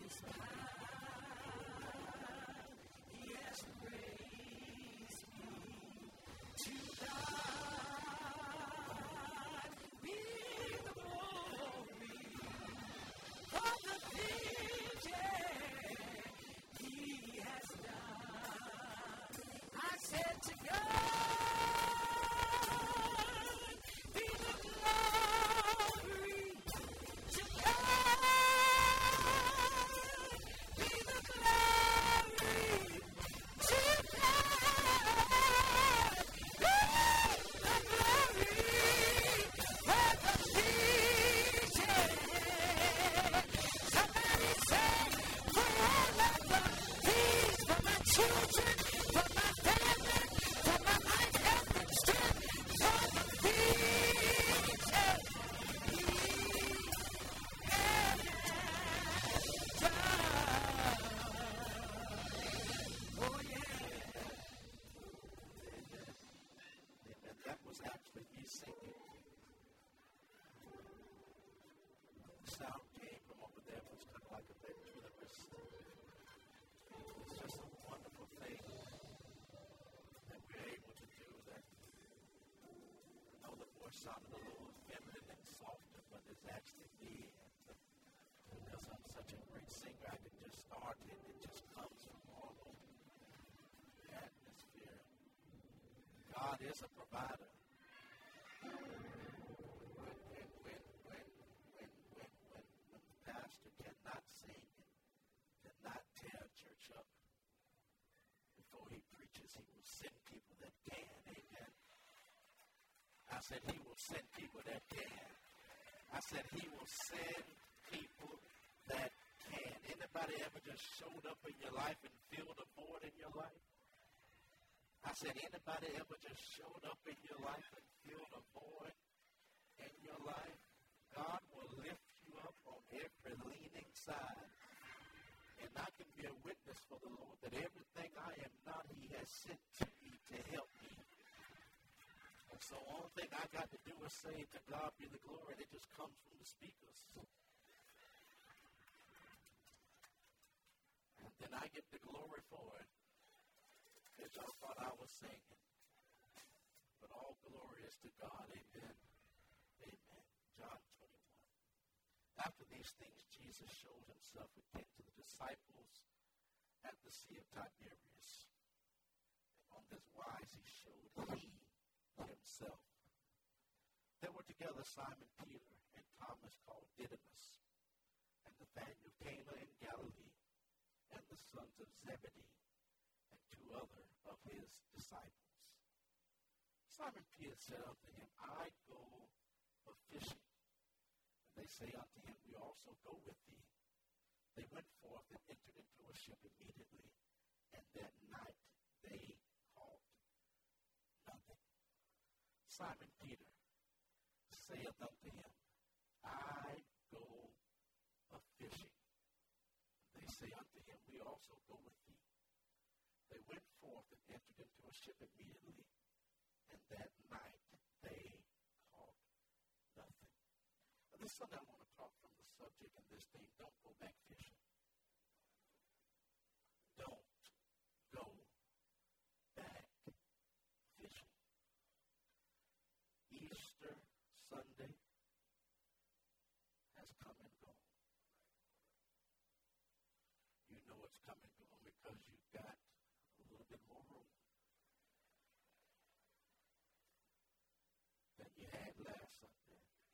sound came from over there was kind of like a ventriloquist. It's just a wonderful thing that we're able to do that. I know the voice sounded a little feminine and softer, but it's actually me. And because I'm such a great singer, I can just start it. It just comes from all over the atmosphere. God is a provider. He will send people that can. Amen. I said he will send people that can. I said he will send people that can. Anybody ever just showed up in your life and filled a void in your life? I said anybody ever just showed up in your life and filled a void in your life? God will lift you up on every leaning side. And I can be a witness for the Lord that everything I am not, he has sent to me to help me. And so the only thing I got to do is say, to God be the glory, and it just comes from the speakers. And then I get the glory for it. Because y'all thought I was singing. But all glory is to God. Amen. Amen. John 21. After these things, Jesus showed himself again to the disciples at the Sea of Tiberias. And on this wise he showed himself. There were together Simon Peter and Thomas called Didymus, and Nathanael of Cana in Galilee, and the sons of Zebedee, and two other of his disciples. Simon Peter said unto him, I go a fishing. They say unto him, we also go with thee. They went forth and entered into a ship immediately, and that night they caught nothing. Simon Peter saith unto him, I go a fishing. They say unto him, we also go with thee. They went forth and entered into a ship immediately, and that night they caught nothing. This Sunday I want to talk from the subject in this thing, don't go back fishing. Don't go back fishing. Easter Sunday has come and gone. You know it's come and gone because you've got a little bit more room than you had last Sunday.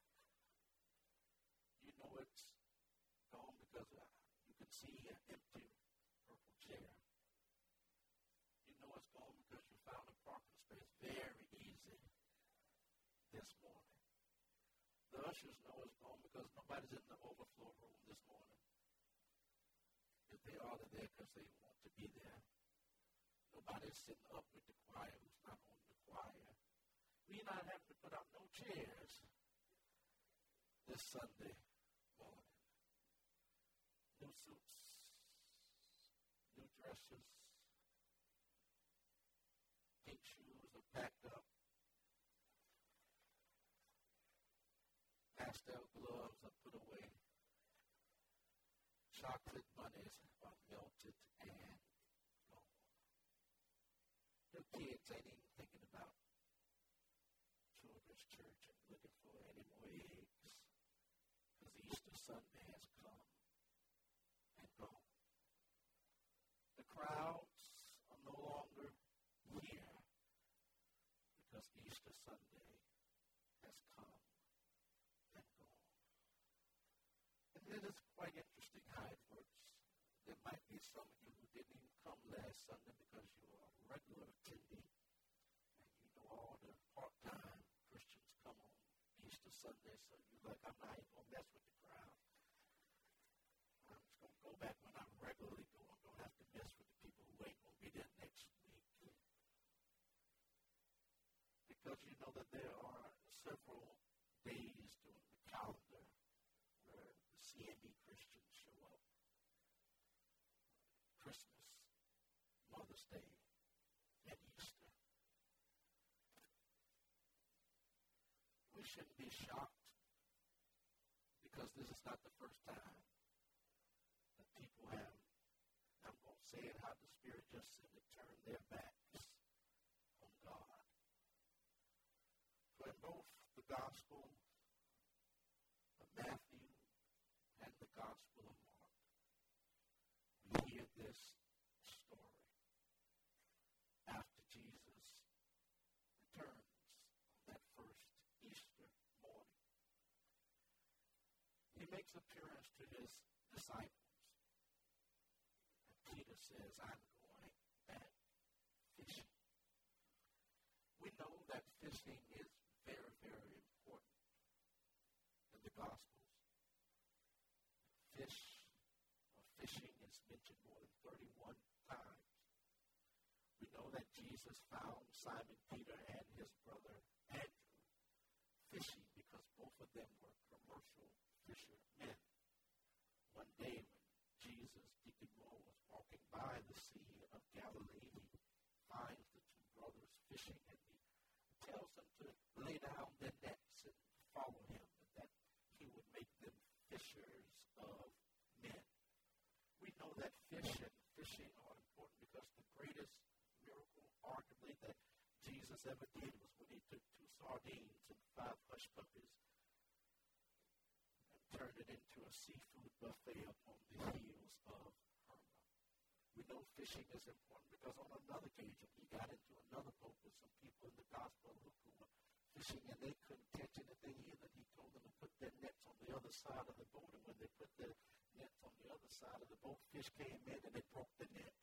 You know it's gone because you can see an empty purple chair. You know it's gone because you found a parking space very easy this morning. The ushers know it's gone because nobody's in the overflow room this morning. If they are, they're there because they want to be there. Nobody's sitting up with the choir who's not on the choir. We're not having to put out no chairs this Sunday morning. New suits, new dresses, pink shoes are packed up, pastel gloves are put away, chocolate bunnies are melted and gone. Your kids ain't even thinking about children's church and looking for any more eggs because Easter Sunday has come and gone. The crowds are no longer here because Easter Sunday has come and gone. And it is quite interesting how it works. There might be some of you who didn't even come last Sunday because you are a regular attendee, and you know all the part-time Christians come on Easter Sunday, so you're like, I'm not even going to mess with the crowd. I'm just going to go back when I regularly go. I don't have to mess with the people who ain't going to be there next week. Because you know that there are several days during the calendar where the CME Christians show up. Christmas, Mother's Day, and Easter. We shouldn't be shocked because this is not the first time that people have, I'm going to say it how the Spirit just said it, turn their backs on God. For in both the Gospel of Matthew and the Gospel of Mark, we hear this story after Jesus returns on that first Easter morning. He makes appearance to his disciples. And Peter says, I'm going back fishing. We know that fishing is very, very important in the Gospels. Fishing is mentioned more than 31 times. We know that Jesus found Simon Peter and his brother Andrew fishing because both of them were commercial fishermen. One day when Jesus, Deacon Moore, was walking by the Sea of Galilee, he finds the two brothers fishing, and he tells them to lay down their nets and follow him, and that he would make them fishers of men. We know that fishing are important because the greatest miracle, arguably, that Jesus ever did was when he took 2 sardines and 5 hush puppies and turned it into a seafood buffet upon the heels of Herma. We know fishing is important because on another occasion he got into another boat with some people in the Gospel of Luke who were fishing and they couldn't catch anything either. He told them to put their nets on the other side of the boat, and when they put their nets on the other side of the boat, fish came in and they broke the net.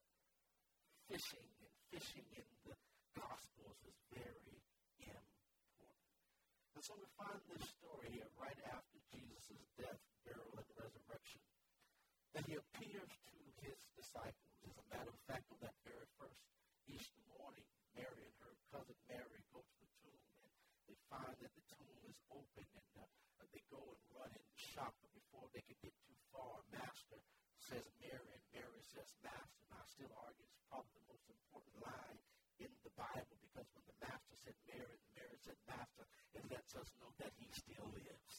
Fishing in the Gospels is very important. And so we find this story here right after Jesus' death, burial, and resurrection, that he appears to his disciples. As a matter of fact, on that very first Easter morning, Mary and her cousin Mary go to the tomb, and they find that the tomb is open, and they go and run and shop, but before they can get too far, Master says Mary, and Mary says Master. And I still argue it's probably the most important line in the Bible, because when the Master said Mary and Mary said Master, it lets us know that he still lives.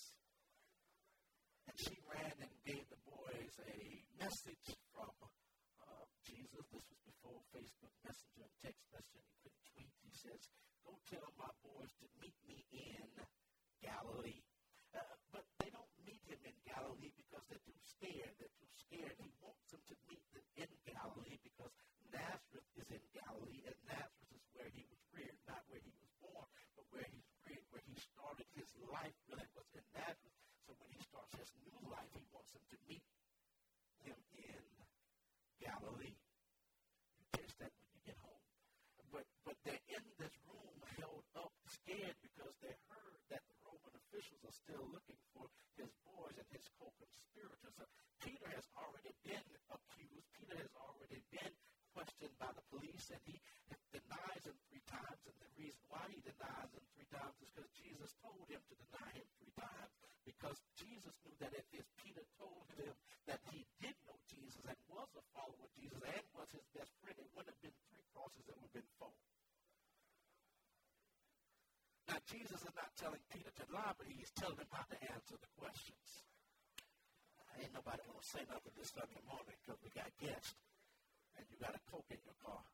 And she ran and gave the boys a message from Jesus. This was before Facebook Messenger and text messaging. He couldn't tweet. He says, go tell my boys to meet me in Galilee. But they don't meet him in Galilee because they're too scared. He wants them to meet them in Galilee because Nazareth is in Galilee, and Nazareth is where he was reared, not where he was born, but where he's reared, where he started his life really was in Nazareth. So when he starts his new life, he wants them to meet him in Galilee. You catch that when you get home. But they're in this room held up, scared, because they heard that the Roman officials are still looking for his boys and his co-conspirators. So Peter has already been accused. Peter has already been questioned by the police, and he denies him 3 times. And the reason why he denies him 3 times is because Jesus told him to deny him 3 times. Because Jesus knew that if Peter told him that he did know Jesus and was a follower of Jesus and was his best friend, it wouldn't have been 3 crosses, it would have been 4. Now, Jesus is not telling Peter to lie, but he's telling him how to answer the questions. Ain't nobody going to say nothing this Sunday morning because we got guests and you got a Coke in your car.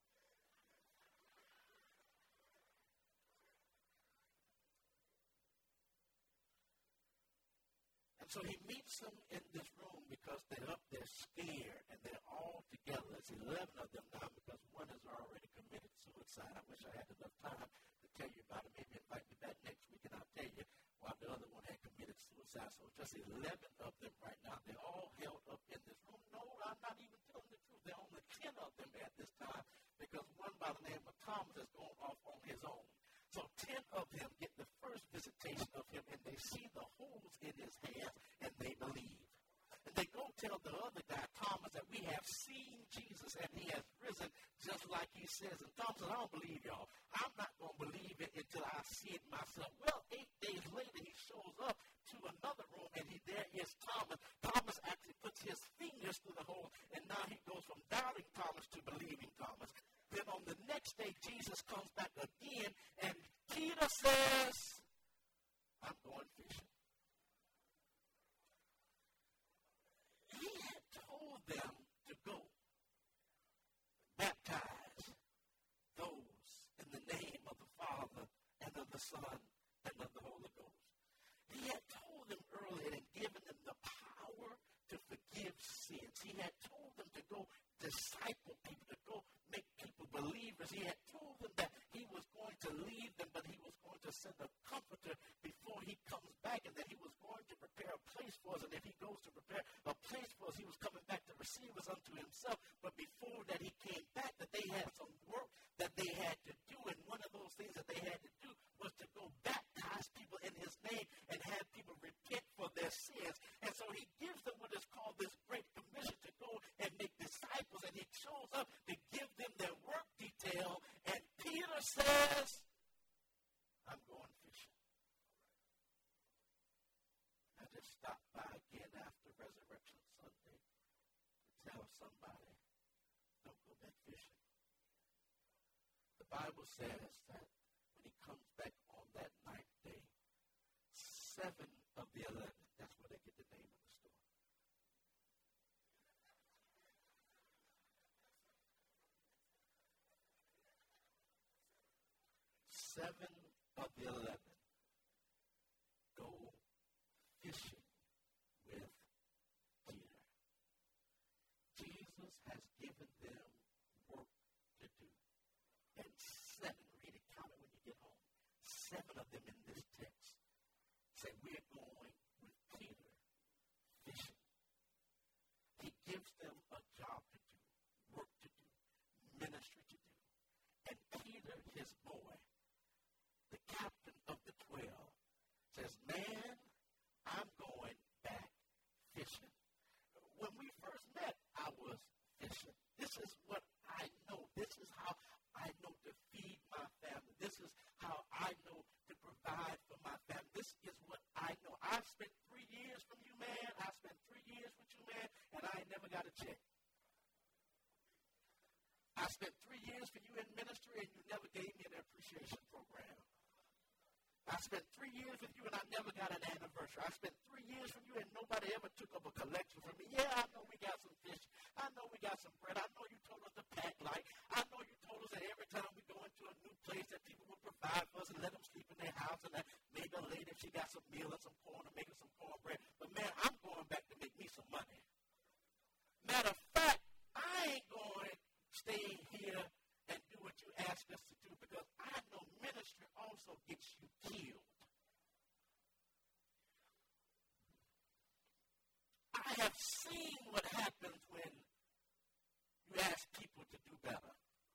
And so he meets them in this room because they're up there scared and they're all together. There's 11 of them now because one has already committed suicide. I wish I had enough time to tell you about it. Maybe invite me back next week and I'll tell you why the other one had committed suicide. So just 11 of them right now. They're all held up in this room. No, I'm not even telling the truth. There are only 10 of them at this time because one by the name of Thomas has gone off on his own. So 10 of them get the first visitation of him, and they see the holes in his hands, and they believe. And they go tell the other guy, Thomas, that we have seen Jesus, and he has risen just like he says. And Thomas says, I don't believe y'all. I'm not going to believe it until I see it myself. Well, 8 days later, he shows up to another room, and there is Thomas. Thomas actually puts his fingers through the hole, and now he goes from doubting Thomas to believing Thomas. Then on the next day, Jesus comes back again, and Peter says, I'm going fishing. He had told them to go baptize those in the name of the Father and of the Son and of the Holy Ghost. He had told them earlier and given them the power to forgive sins. He had told them to go disciple people, to go make people believers. He had told them that he was going to leave them, but he was going to send a comforter before he comes back, and that he was going to prepare a place for us. And if he goes to prepare a place for us, he was coming back to receive us unto himself. But before that he came back, that they had some work that they had to do. And one of those things that they had to do was to go baptize people in his name and have people repent for their sins. And so he gives them what is called this great commission to go and make disciples. And he shows up to give them their work detail. And Peter says, I'm going fishing. I just stopped by again after Resurrection Sunday to tell somebody, don't go back fishing. The Bible says that when he comes back on that ninth day, 7 of the 11, that's where they get the name of the store. 7 of the 11 go fishing with Peter. Jesus has given them work to do. And 7, read it, count it when you get home. 7 of them in this text say, we're going with Peter fishing. He gives them a job to do, work to do, ministry to do. And Peter, his boy, the captain of the 12, says, man, I'm going back fishing. When we first met, I was fishing. This is what I know. This is how I know to feed my family. This is how I know to provide for my family. This is what I know. I've spent 3 years from you, man. I spent 3 years with you, man, and I ain't never got a check. I spent 3 years for you in ministry, and you never gave me an appreciation program. I spent 3 years with you, and I never got an anniversary. I spent 3 years with you, and nobody ever took up a collection from me. Yeah, I know we got some fish. I know we got some bread. I know you told us to pack light. I know you told us that every time we go into a new place that people will provide for us and let them sleep in their house, and that maybe a lady, if she got some meal and some corn, or maybe some cornbread. But, man, I'm going back to make me some money. Matter of fact, I ain't going to stay here and do what you ask us to do, because I know ministry also gets you killed. I have seen what happens when you ask people to do better.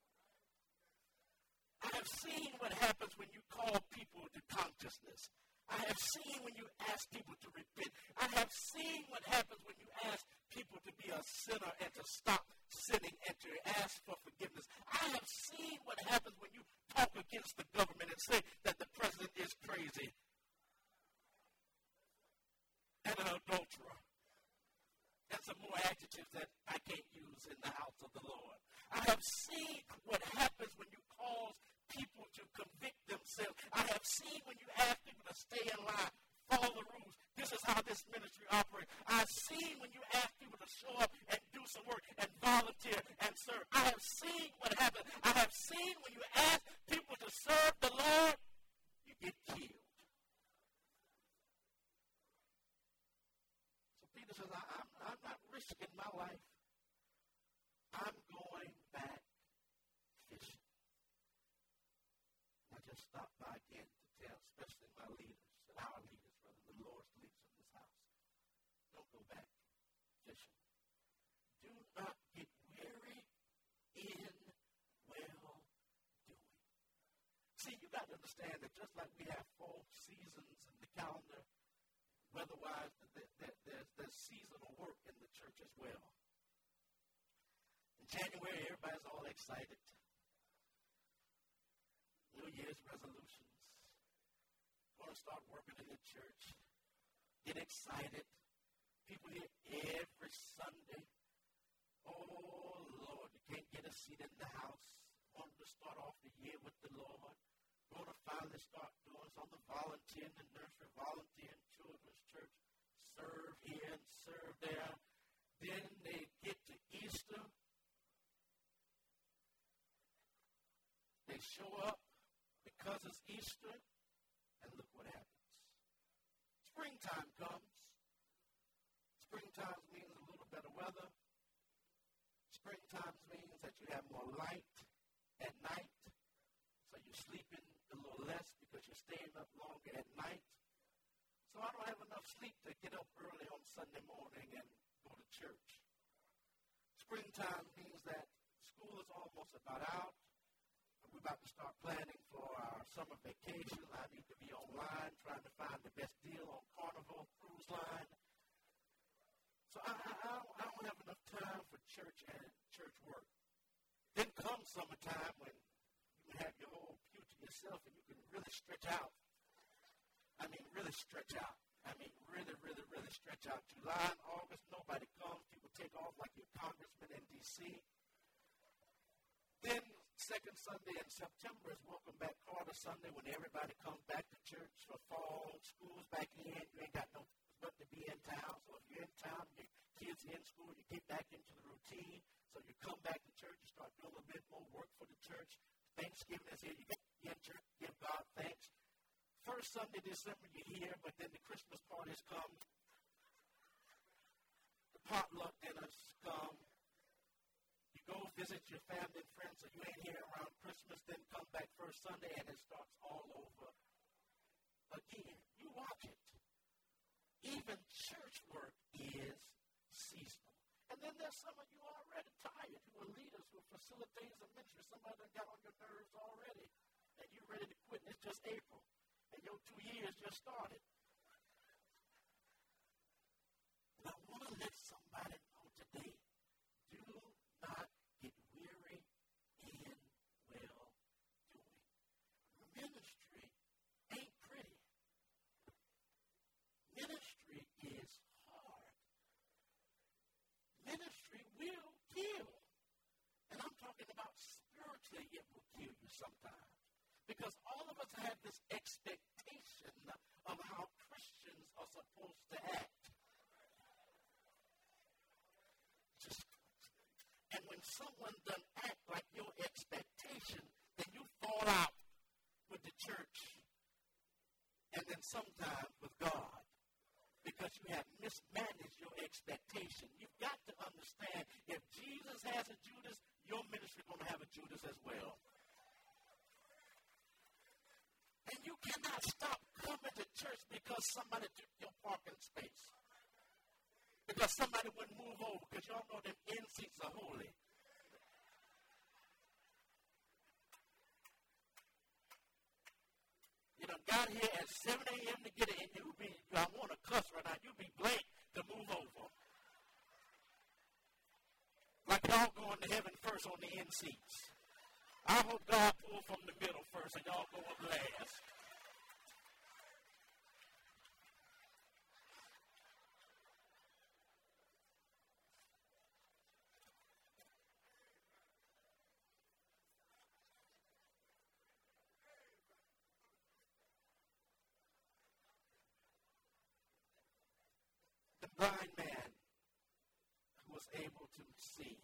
I have seen what happens when you call people to consciousness. I have seen when you ask people to repent. I have seen what happens when you ask people to be a sinner and to stop sinning and to ask for forgiveness. I have seen what happens when you talk against the government and say that the president is crazy and an adulterer. And some more adjectives that I can't use in the house of the Lord. I have seen what happens when you cause people to convict themselves. I have seen when you ask people to stay in line, follow the rules, do This is how this ministry operates. I've seen when you ask people to show up and do some work and volunteer and serve. I have seen what happens. I have seen when you ask people to serve the Lord, you get killed. So Peter says, I'm not risking my life. I'm going back fishing. I just stopped by again to tell, especially my leaders, and our leaders, rather, the Lord's leaders of this house, don't go back fishing. Do not get weary in well-doing. See, you got to understand that just like we have 4 seasons in the calendar, weather-wise, there's seasonal work in the church as well. In January, everybody's all excited. New Year's resolutions. Going to start working in the church. Get excited. People here every Sunday. Oh, Lord, you can't get a seat in the house. Wanted to start off the year with the Lord. Going to finally start doing something. Volunteer in the nursery, volunteer in children's church. Serve here and serve there. Then they get to Easter. They show up because it's Easter, and look what happens. Springtime comes. Springtime means a little better weather. Springtime means that you have more light at night, so you're sleeping a little less because you're staying up longer at night. So I don't have enough sleep to get up early on Sunday morning and go to church. Springtime means that school is almost about out. We're about to start planning for our summer vacation. I need to be online trying to find the best deal on Carnival Cruise Line. So I don't have enough time for church and church work. Then comes summertime when you have your whole pew to yourself and you can really stretch out. I mean, really stretch out. I mean, really, really, really stretch out. July and August, nobody comes. People take off like your congressman in D.C. Then second Sunday in September is Welcome Back Carter Sunday when everybody comes back to church for fall. School's back in. You ain't got no but to be in town. So if you're in town, your kids are in school, you get back into the routine. So you come back to church, you start doing a little bit more work for the church. Thanksgiving is here. You get in church, give God thanks. First Sunday, December, you're here, but then the Christmas parties come. The potluck dinners come. You go visit your family and friends, so you ain't here around Christmas, then come back first Sunday, and it starts all over again. You watch it. Even church work is seasonal. And then there's some of you already tired, who are leaders, who are facilitators of ministry. Somebody done got on your nerves already, and you're ready to quit. It's just April. And your 2 years just started. And I want to let somebody know today, do not get weary in well-doing. Ministry ain't pretty. Ministry is hard. Ministry will kill. And I'm talking about spiritually, it will kill you sometimes. Because all of us have this expectation of how Christians are supposed to act. And when someone doesn't act like your expectation, then you fall out with the church and then sometimes with God because you have mismanaged your expectation. You've got to understand, if Jesus has a Judas, your ministry is going to have a Judas as well. And you cannot stop coming to church because somebody took your parking space. Because somebody wouldn't move over, because y'all know them end seats are holy. You done got here at 7 a.m. to get it, and I want to cuss right now, you'd be blank to move over. Like y'all going to heaven first on the end seats. I hope God pull from the middle first and y'all go up last. blind man who was able to see.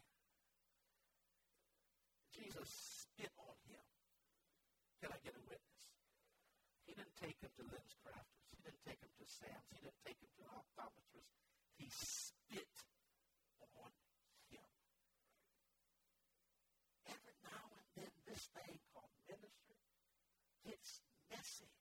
Jesus spit on him. Can I get a witness? He didn't take him to lens crafters. He didn't take him to Sam's. He didn't take him to an optometrist. He spit on him. Every now and then, this thing called ministry gets messy.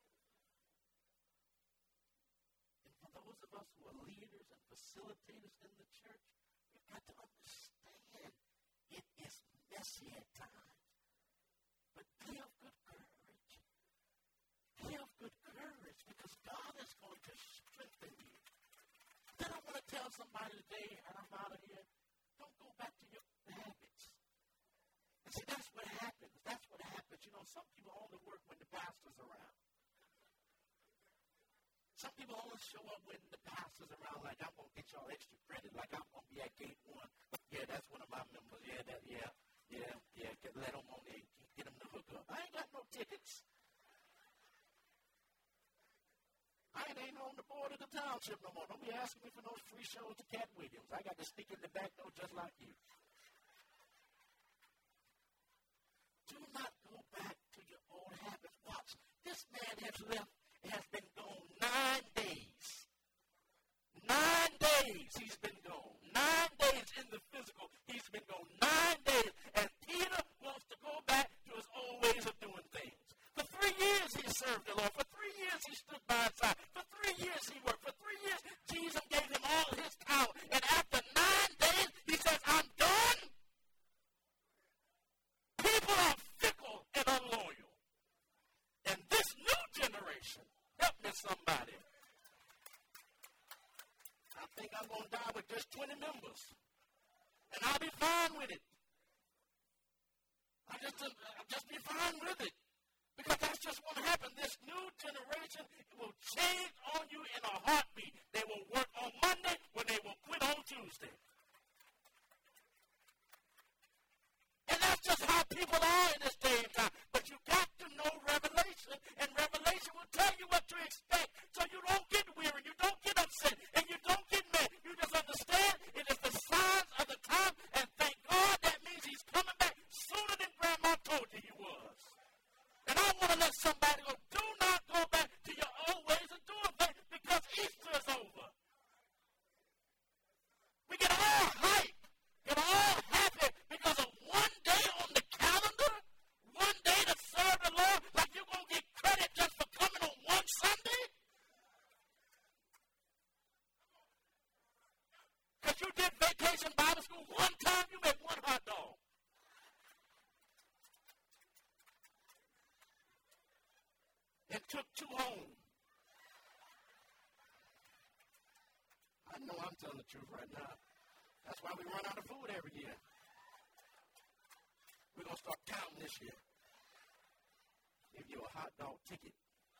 And for those of us who are leaders and facilitators in the church, we've got to understand it is messy at times. But give good courage. Give good courage because God is going to strengthen you. Then I want to tell somebody today, and I'm out of here, don't go back to your habits. And see, that's what happens. That's what happens. You know, some people only work when the pastor's around. Some people only show up when the pastor's around, like I'm going to get y'all extra credit, like I'm going to be at gate 1. Yeah, that's one of my members. Yeah. Let them on there, get them to hook up. I ain't got no tickets. I ain't on the board of the township no more. Don't be asking me for those free shows to Cat Williams. I got to sneak in the back door just like you. Do not go back to your old habits. Watch. This man has been gone 9 days. 9 days he's been gone. 9 days in the physical. He's been gone 9 days. And Peter wants to go back to his old ways of doing things. For 3 years he served the Lord. For 3 years he stood by his side. For 3 years he worked. For 3 years Jesus gave him all his power. And after 9 days he says, I'm done. People are fickle and unloyal. And this new generation, help me somebody. I think I'm going to die with just 20 members. And I'll be fine with it. I'll just be fine with it. Because that's just what happened. This new generation will change on you in a heartbeat. They will work on Monday when they will quit on Tuesday. And that's just how people are in this day and time. But you got to know Revelation, and Revelation will tell you what to expect. So you don't get weary, you don't get upset, and you don't get mad. You just understand it is the signs of the time, and thank God that means he's coming back sooner than Grandma told you he was. And I want to let somebody go, do not go back to your old ways of doing things because Easter is over. We get all hype, get all happy because of one day on the calendar, one day to serve the Lord, like you're going to get credit just for coming on one Sunday? Because you did vacation Bible school one time, you made one hot dog. And took 2 home. I know I'm telling the truth right now. That's why we run out of food every year. We're going to start counting this year. Give you a hot dog ticket.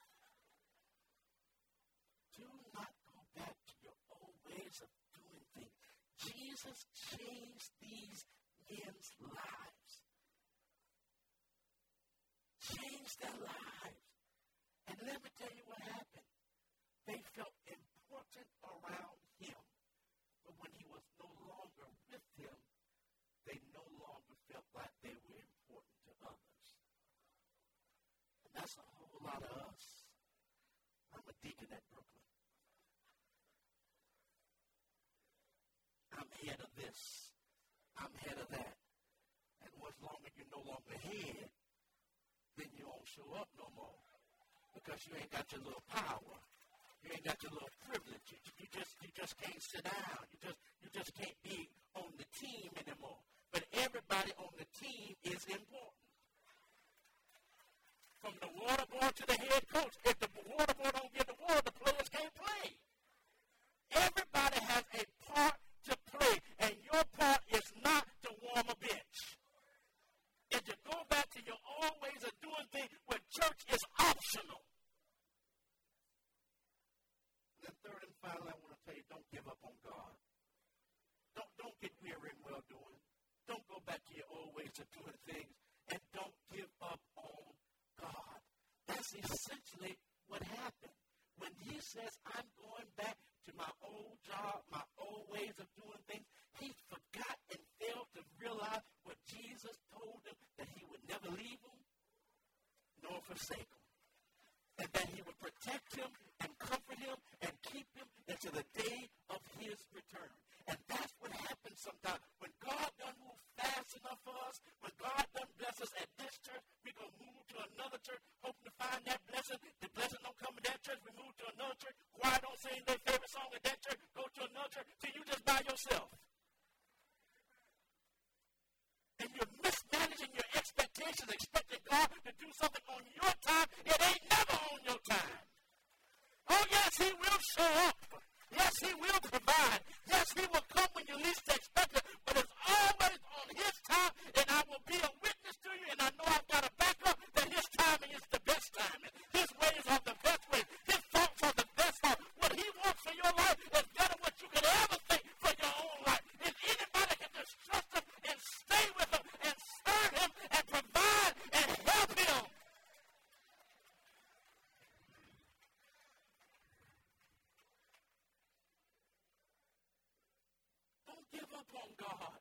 Do not go back to your old ways of doing things. Jesus changed these men's lives. Changed their lives. And let me tell you what happened. They felt important around him. But when he was no longer with them, they no longer felt like they were important to others. And that's a whole lot of us. I'm a deacon at Brooklyn. I'm head of this. I'm head of that. And as long as you're no longer head, then you won't show up no more. Because you ain't got your little power. You ain't got your little privilege. You just can't sit down. You just can't be on the team anymore. But everybody on the team is important. From the water boy to the head coach. If the water boy don't get the water, the players can't play. Everybody has a part to play. And your part is not to warm a bench. And to go back to your old ways of doing things where church is optional. And then third and finally, I want to tell you, don't give up on God. Don't get weary in well-doing. Don't go back to your old ways of doing things. And don't give up on God. That's essentially what happened. When he says, I'm going back to my old job, my old ways of doing things. He forgot and failed to realize what Jesus told him, that he would never leave him nor forsake him. And that he would protect him and comfort him and keep him until the day of his return. And that's what happens sometimes. When God done move fast enough for us, when God done bless us at this church, we're going to move to another church, hoping to find that blessing. The blessing don't come in that church. We move to another church. Choir don't sing their favorite song at that church. Go to another church till you just by yourself. And you're mismanaging your expectations, expecting God to do something on your time. It ain't never on your time. Oh, yes, he will show up. Yes, he will provide. Yes, he will come when you least expect it. But it's always on his time, and I will be a witness to you, and I know I've got a backup that his timing is the best timing. His ways are the best ways. His thoughts are the best thoughts. What he wants for your life is better than what you could ever think for your own life. If anybody can just trust him and stay with him and serve him and provide and help him. Don't give up on God.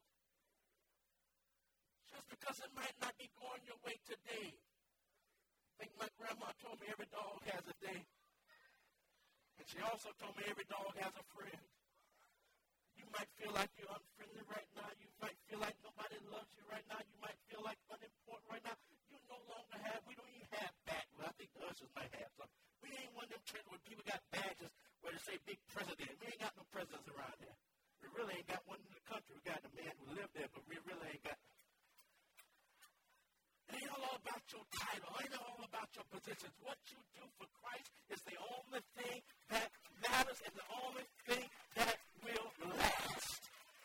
Just because it might not be going your way today. I think my grandma told me every dog has a day. And she also told me every dog has a friend. You might feel like you're unfriendly right now. You might feel like nobody loves you right now. You might feel like unimportant right now. You no longer have, we don't even have badges. Well, I think the ushers might have some. We ain't one of them churches where people got badges where they say big president. We ain't got no presidents around here. We really ain't got one in the country. We got the man who lived there, but we really ain't got. It ain't all about your title. It ain't all about your positions. What you do for Christ is the only thing that matters and the only thing that will last.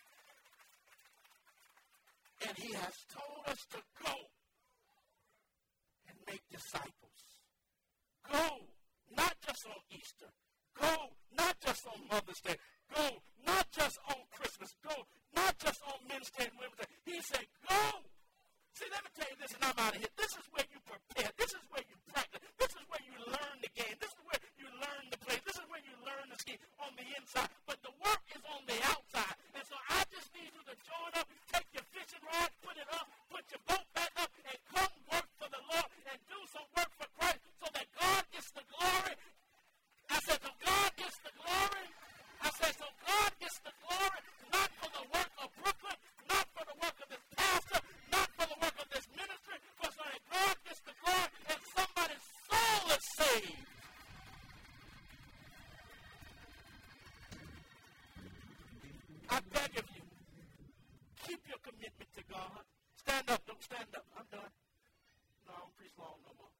And he has told us to go and make disciples. Go, not just on Easter. Go, not just on Mother's Day. Go, not just on Christmas. Go, not just on Men's Day and Women's Day. He said, go. See, let me tell you this, and I'm out of here. This is where you prepare. This is where you